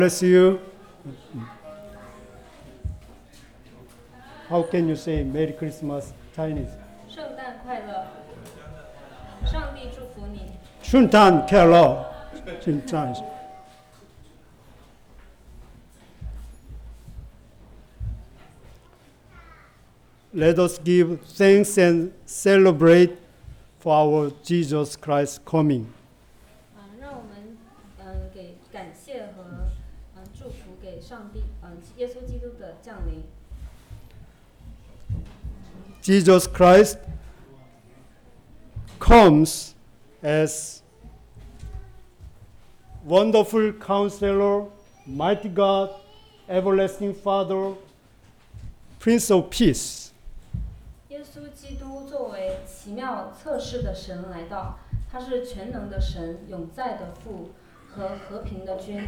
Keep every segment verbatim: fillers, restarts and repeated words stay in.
Bless you. How can you say Merry Christmas Chinese? 圣诞快乐，上帝祝福你。 圣诞快乐 in Chinese. Let us give thanks and celebrate for our Jesus Christ coming. 嗯，让我们嗯给感谢和嗯祝福给上帝嗯耶稣基督的降临。 Jesus Christ comes as wonderful counselor, mighty God, everlasting Father, Prince of Peace. 耶稣基督作为奇妙测试的神来到，他是全能的神，永在的父和和平的君。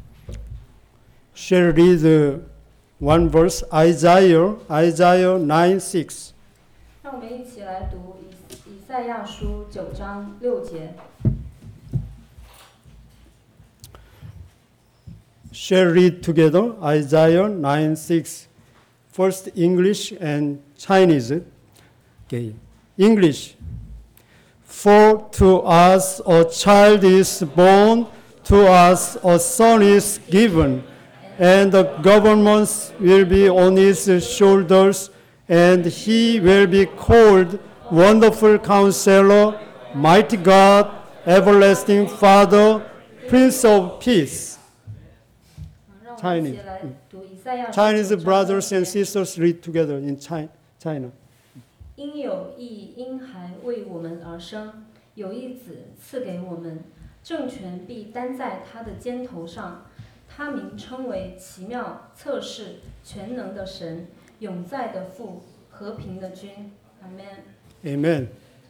Shall read the one verse, Isaiah, Isaiah nine six. 让我们一起来读以以赛亚书九章六节。 Shall read together Isaiah nine six. First English and Chinese. Okay. English. For to us a child is born, to us a son is given, and the government will be on his shoulders, and he will be called Wonderful Counselor, Mighty God, Everlasting Father, Prince of Peace. 让我们一起来读以赛亚书九 Chinese 章六 brothers and 节。 sisters read together in Chi- China. 因有一婴孩为我们而生，有一子赐给我们，政权必担在他的肩头上。他名称为奇妙、测试、全能的神，永在的父，和平的君。Amen。 Amen.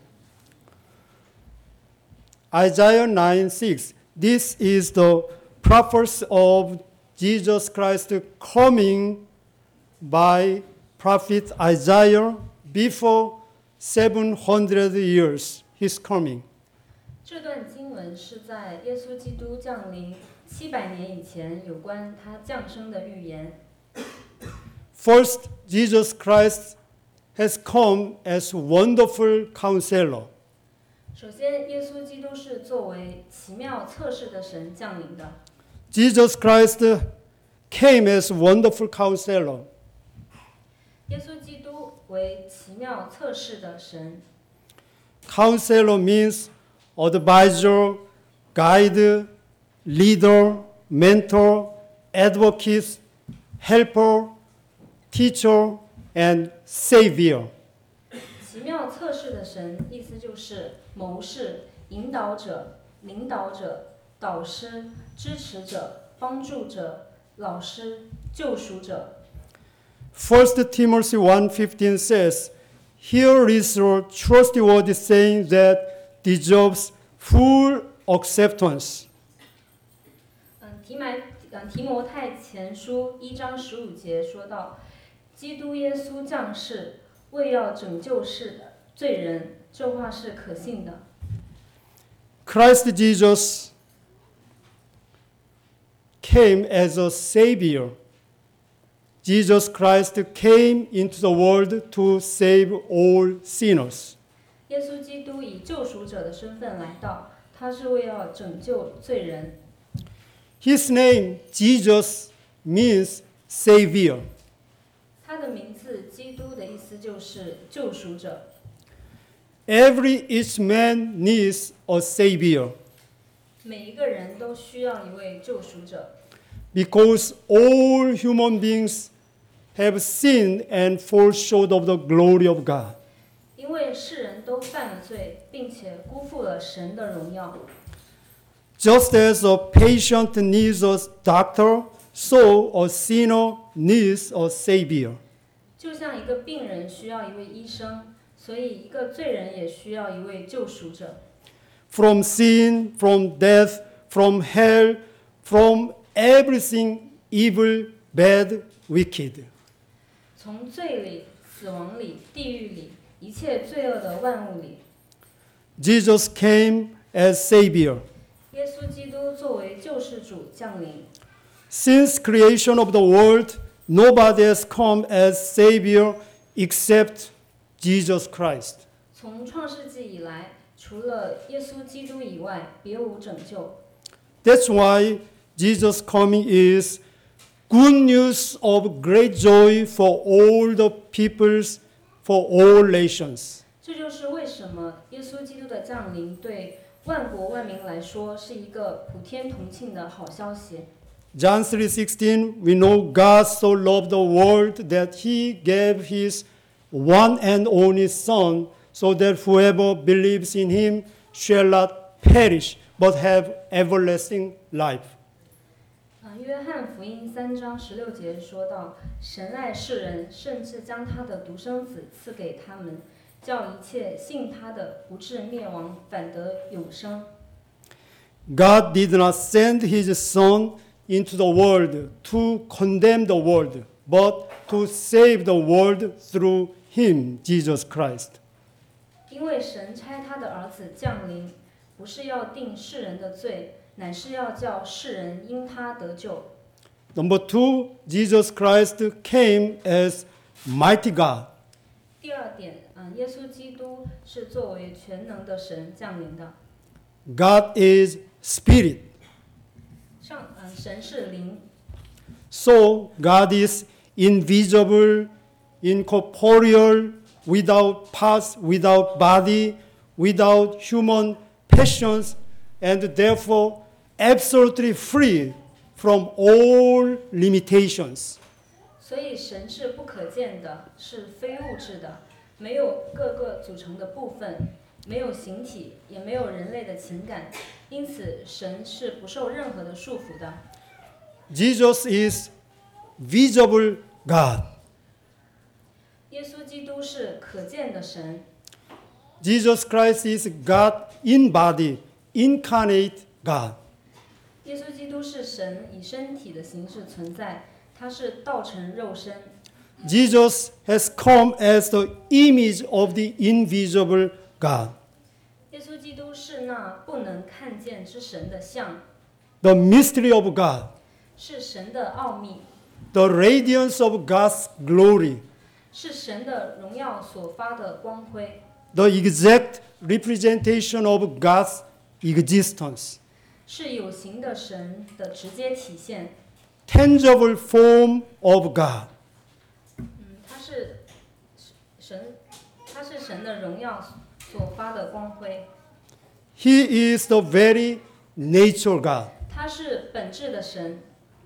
Isaiah nine six. This is the prophecy of Jesus Christ coming by prophet Isaiah before seven hundred years. He's coming. 这段经文是在耶稣基督降临七百年以前，有关他降生的预言。 First, Jesus Christ has come as wonderful counselor. 首先，耶稣基督是作为奇妙测试的神降临的。 Jesus Christ came as wonderful counselor. 耶稣基督为奇妙测试的神。 Counselor means advisor, guide, leader, mentor, advocate, helper, teacher, and savior. 奇妙测试的神，意思就是谋士、引导者、领导者、导师、支持者、帮助者、老师、救赎者。 First Timothy one fifteen says, "Here is a trustworthy saying that deserves full acceptance." 嗯，提买嗯提摩太前书一章十五节说到，基督耶稣降世，为要拯救世的罪人，这话是可信的。 Christ Jesus came as a savior. Jesus Christ came into the world to save all sinners. 耶稣基督以救赎者的身份来到，他是为要拯救罪人。 His name, Jesus, means savior. 他的名字基督的意思就是救赎者。 Every each man needs a savior 每一个人都需要一位救赎者， because all human beings have sinned and fall short of the glory of God. 因为世人都犯了罪，并且辜负了神的荣耀。 Just as a patient needs a doctor, so a sinner needs a savior. 就像一个病人需要一位医生，所以一个罪人也需要一位救赎者。 From sin, from death, from hell, from everything evil, bad, wicked. 从罪里、死亡里、地狱里，一切罪恶的万物里， Jesus came as savior. 耶稣基督作为救世主降临。 Since creation of the world, nobody has come as Savior except Jesus Christ. 从创世纪以来，除了耶稣基督以外，别无拯救。 That's why Jesus' coming is good news of great joy for all the peoples, for all nations. 这就是为什么耶稣基督的降临对万国万民来说是一个普天同庆的好消息。 John three sixteen, we know God so loved the world that he gave his one and only Son, so that whoever believes in him shall not perish, but have everlasting life. 啊，约翰福音三章十六节说到，神爱世人，甚至将他的独生子赐给他们，叫一切信他的不至灭亡，反得永生。 God did not send his Son into the world to condemn the world, but to save the world through him, Jesus Christ. 因为神差他的儿子降临，不是要定世人的罪，乃是要叫世人因他得救。 Number two, Jesus Christ came as mighty God. 第二点，嗯，耶稣基督是作为全能的神降临的。 God is spirit. 上，嗯，神是灵， So God is invisible, incorporeal, without parts, without body, without human passions, and therefore absolutely free from all limitations. 所以神是不可见的，是非物质的，没有各个组成的部分，没有形体，也没有人类的情感，因此神是不受任何的束缚的。 Jesus is visible God. 耶稣基督是可见的神， Jesus Christ is God in body, incarnate God. 耶稣基督是神以身体的形式存在，他是道成肉身。 Jesus has come as the image of the invisible God. 耶稣基督是那不能看见之神的像， The mystery of God, 是神的奥秘， the radiance of God's glory, 是神的荣耀所发的光辉， the exact representation of God's existence, 是有形的神的直接体现。 tangible form of God. 嗯，他是神，他是神的荣耀所发的光辉， He is the very nature God. 他是本质的神。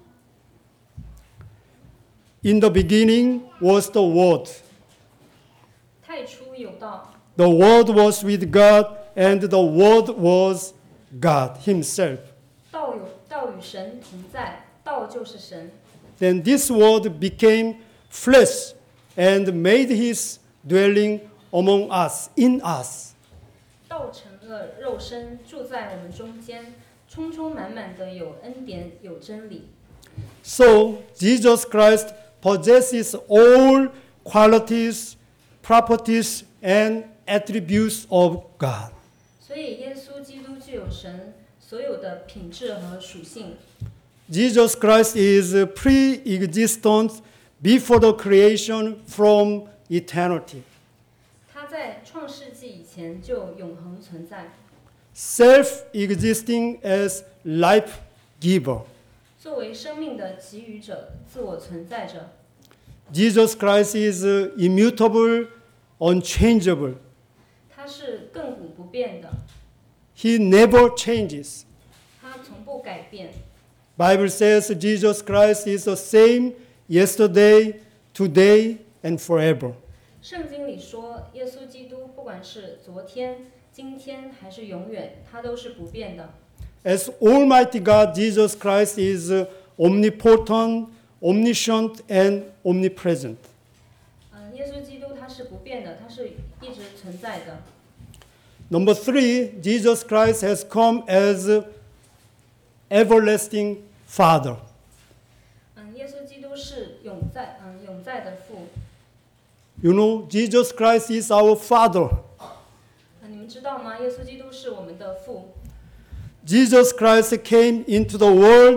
In the beginning was the Word. 太初有道， The Word was with God, and the Word was God Himself. 道有道与神同在，道就是神。 Then this Word became flesh and made His dwelling among us, in us. 道成了肉身，住在我们中间，充充满满的有恩典，有真理。 So Jesus Christ possesses all qualities, properties, and attributes of God. 所以耶稣基督具有神所有的品质和属性。 Jesus Christ is pre-existent before the creation from eternity. 他在创世纪以前就永恒存在， Self-existing as life giver. 作为生命的给予者，自我存在着。 Jesus Christ is uh, immutable, unchangeable. 他是亘古不变的， He never changes. 他从不改变。 Bible says Jesus Christ is the same yesterday, today, and forever. 圣经里说，耶稣基督不管是昨天、今天还是永远，他都是不变的。 As Almighty God, Jesus Christ is uh, omnipotent, omniscient, and omnipresent. 嗯，耶稣基督他是不变的，他是一直存在的。 Number three, Jesus Christ has come as uh, everlasting Father. 嗯，耶稣基督是永在，嗯，永在的父。 You know, Jesus Christ is our Father. 嗯，你们知道吗？耶稣基督是我们的父。 Jesus Christ came into the world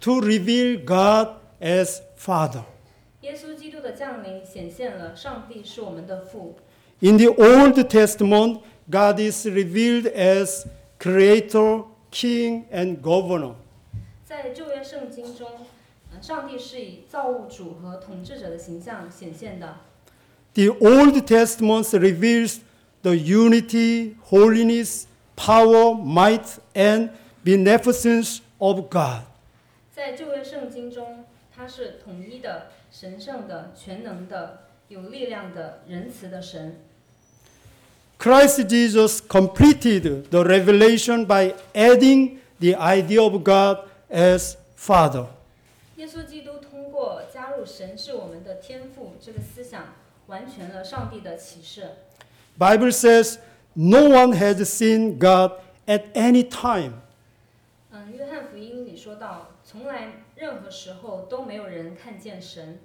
to reveal God as Father. 耶稣基督的降临显现了上帝是我们的父。 In the Old Testament, God is revealed as Creator, King, and Governor. 在旧约圣经中，呃上帝是以造物主和统治者的形象显现的。 The Old Testament reveals the unity, holiness, power, might, and beneficence of God. 在旧约圣经中，他是统一的、神圣的、全能的、有力量的、仁慈的神。 Christ Jesus completed the revelation by adding the idea of God as Father. 耶稣基督通过加入神是我们的天父这个思想，完全了上帝的启示。 Bible says, no one has seen God at any time. 嗯，约翰福音里说到，从来任何时候都没有人看见神。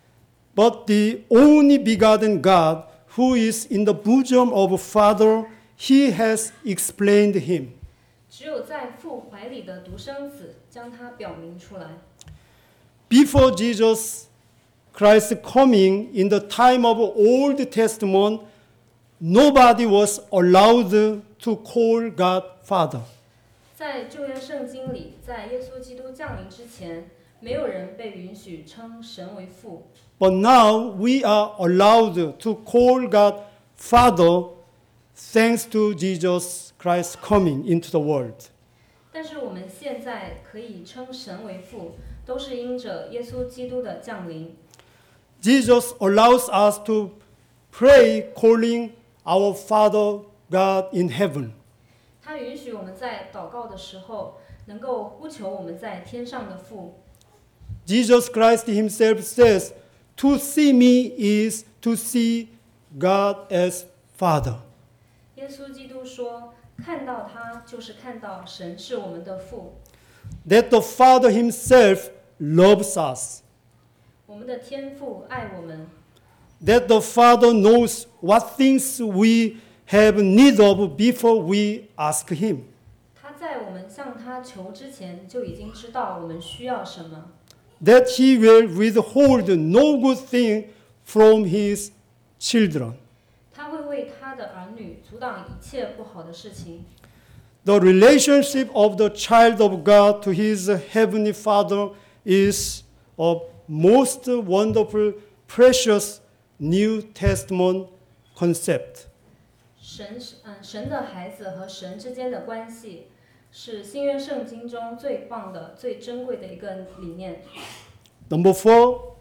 But the only begotten God, who is in the bosom of Father, he has explained him. 只有在父怀里的独生子将他表明出来。 Before Jesus Christ's coming, in the time of Old Testament, nobody was allowed to call God Father. 在旧约圣经里，在耶稣基督降临之前，没有人被允许称神为父。 But now we are allowed to call God Father thanks to Jesus Christ coming into the world. 但是我们现在可以称神为父，都是因着耶稣基督的降临。 Jesus allows us to pray calling our Father God in heaven. 他允许我们在祷告的时候，能够呼求我们在天上的父。 Jesus Christ himself says, to see me is to see God as Father. 耶稣基督说，看到他就是看到神是我们的父。 That the Father himself loves us. 我们的天父爱我们。 That the Father knows what things we have need of before we ask him. 他在我们向他求之前就已经知道我们需要什么。 That he will withhold no good thing from his children. 他会为他的儿女阻挡一切不好的事情。 The relationship of the child of God to his heavenly Father is a most wonderful, precious New Testament concept. 神，嗯，神的孩子和神之间的关系，是新约圣经中最棒的、最珍贵的一个理念。 Number four,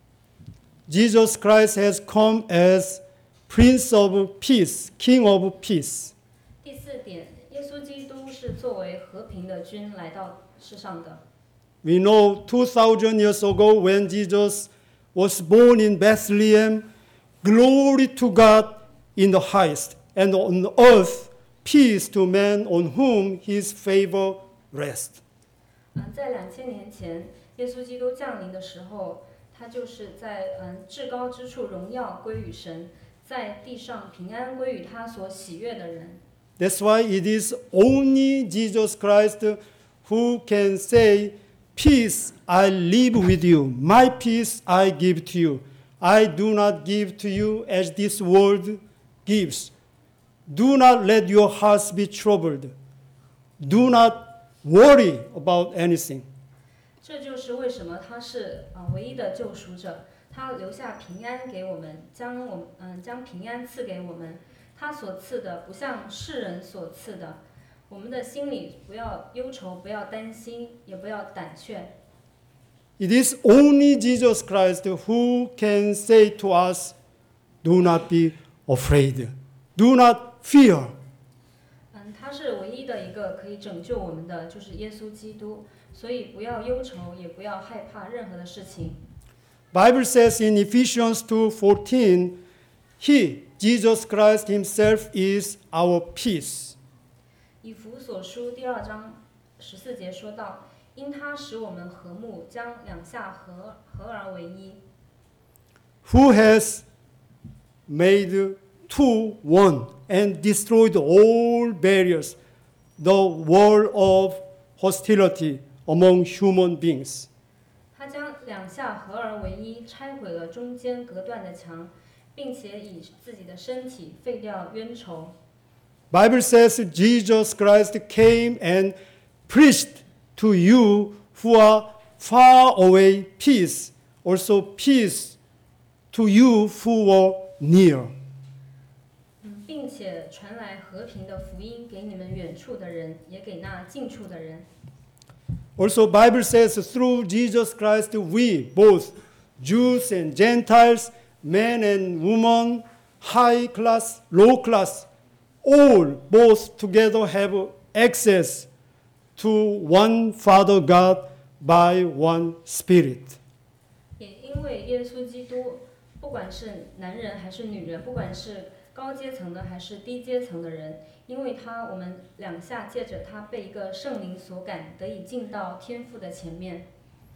Jesus Christ has come as Prince of Peace, King of Peace. 第四点，耶稣基督是作为和平的君来到世上的。 We know two thousand years ago when Jesus was born in Bethlehem, glory to God in the highest, and on earth peace to men on whom his favor rests. 嗯，在两千年前，耶稣基督降临的时候，他就是在嗯至高之处荣耀归于神，在地上平安归于他所喜悦的人。 That's why it is only Jesus Christ who can say, peace I leave with you, my peace I give to you. I do not give to you as this world gives. Do not let your hearts be troubled. Do not worry about anything. 这就是为什么他是啊、呃、唯一的救赎者，他留下平安给我们，将我嗯、呃、将平安赐给我们。他所赐的不像世人所赐的，我们的心里不要忧愁，不要担心，也不要胆怯。 It is only Jesus Christ who can say to us, do not be afraid. Do not fear. 嗯，他是唯一的一个可以拯救我们的，就是耶稣基督。所以不要忧愁，也不要害怕任何的事情。 Bible says in Ephesians two fourteen, He, Jesus Christ himself, is our peace. 以弗所书第二章十四节说到，因他使我们和睦，将两下合合而为一。 Who has made two one and destroyed all barriers, the wall of hostility among human beings. 他将两下合而为一，拆毁了中间隔断的墙，并且以自己的身体废掉冤仇。 Bible says Jesus Christ came and preached to you who are far away peace, also peace to you who were near. 并且传来和平的福音给你们远处的人，也给那近处的人。 Also, Bible says through Jesus Christ we, both Jews and Gentiles, men and women, high class, low class, all both together have access to one Father God by one Spirit. 也因为耶稣基督，不管是男人还是女人，不管是高阶层的还是低阶层的人，因为他，我们两下借着他被一个圣灵所感，得以进到天父的前面。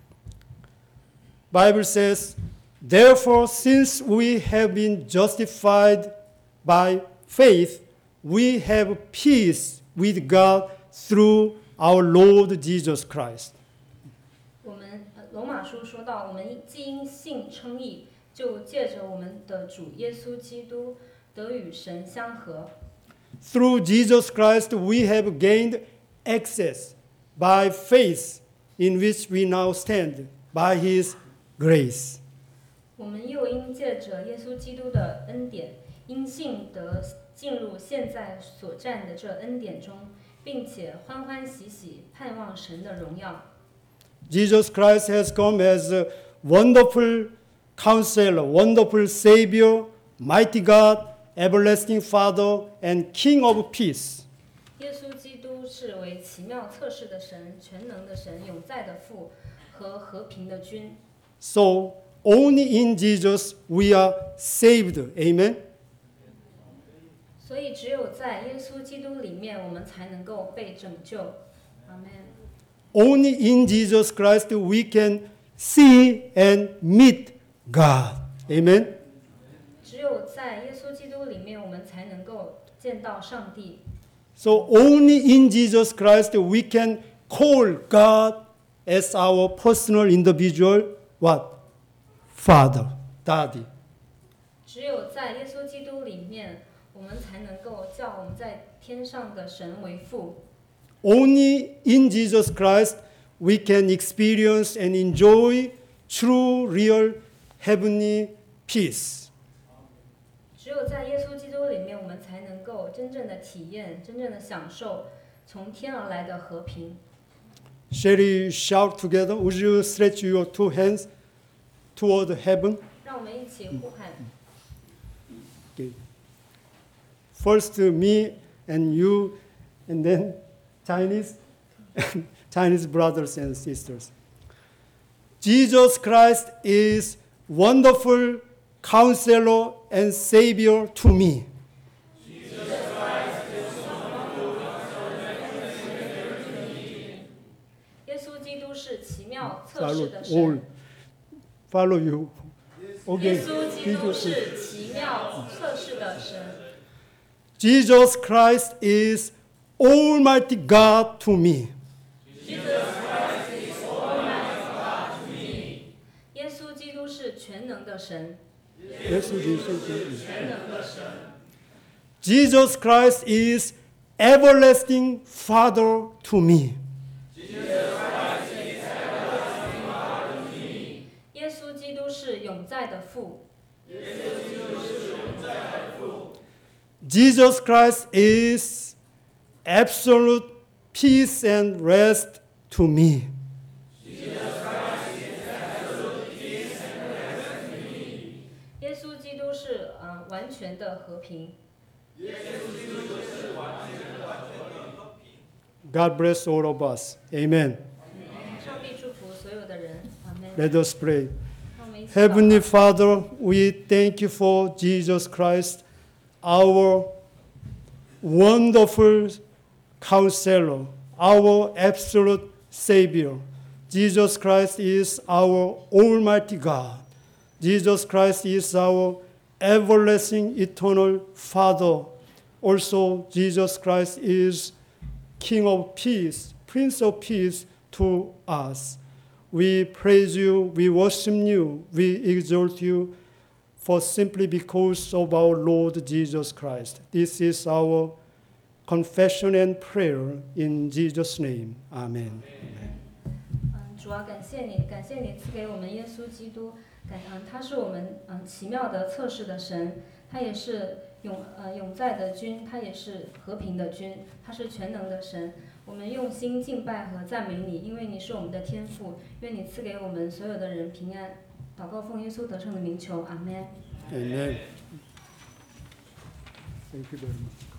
Bible says, therefore, since we have been justified by faith, we have peace with God through our Lord Jesus Christ. 我们呃罗马书说到，我们既因信称义，就借着我们的主耶稣基督得与神相合。 Through Jesus Christ, we have gained access by faith in which we now stand by His grace. 我们又因借着耶稣基督的恩典，因信得进入现在所站的这恩典中，并且欢欢喜喜盼望神的荣耀。 Jesus Christ has come as a wonderful counselor, wonderful Savior, mighty God, everlasting Father, and King of peace. 耶稣基督是为奇妙测试的神、全能的神、永在的父和和平的君。 So only in Jesus we are saved. Amen. 所以只有在耶稣基督里面，我们才能够被拯救。阿门。 Only in Jesus Christ we can see and meet God. Amen. 只有在耶稣基督里面，我们才能够见到上帝。 So only in Jesus Christ we can call God as our personal individual what? Father, Daddy. 只有在耶稣基督里面，我们才能够叫我们在天上的神为父。 Only in Jesus Christ we can experience and enjoy true, real, heavenly peace. 只有在耶稣基督里面，我们才能够真正的体验、真正的享受从天而来的和平。 Shall we shout together? Would you stretch your two hands toward heaven? 让我们一起呼喊。 Okay. First me and you, and then Chinese, Chinese brothers and sisters. Jesus Christ is wonderful counselor and savior to me. 耶稣基督是奇妙测 Follow 试的 all, 神。 follow you. 耶 Okay. 稣基督是奇妙测试的神。 Jesus Christ is Almighty God to me. 耶稣基督是全能的神。 Yes, Jesus. 全能的神。 Jesus Christ is everlasting Father to me. 耶稣基督是永在的父。 Jesus Christ is absolute peace and rest to me. 耶稣基督是呃完全的和平。 God bless all of us. Amen. 上帝祝福所有的人。阿门。 Let us pray. 让我们一起祷告。 Heavenly Father, we thank you for Jesus Christ, our wonderful counselor, our absolute Savior. Jesus Christ is our Almighty God. Jesus Christ is our everlasting, eternal Father. Also, Jesus Christ is King of peace, Prince of peace to us. We praise you, we worship you, we exalt you, for simply because of our Lord Jesus Christ. This is our confession and prayer in Jesus' name. Amen. 嗯，主啊，感谢你，感谢你赐给我们耶稣基督，感嗯，他是我们嗯奇妙的测试的神，他也是永呃永在的君，他也是和平的君，他是全能的神。我们用心敬拜和赞美你，因为你是我们的天父，愿你赐给我们所有的人平安。祷告奉耶稣得胜的名求，阿门。 Amen. Thank you very much.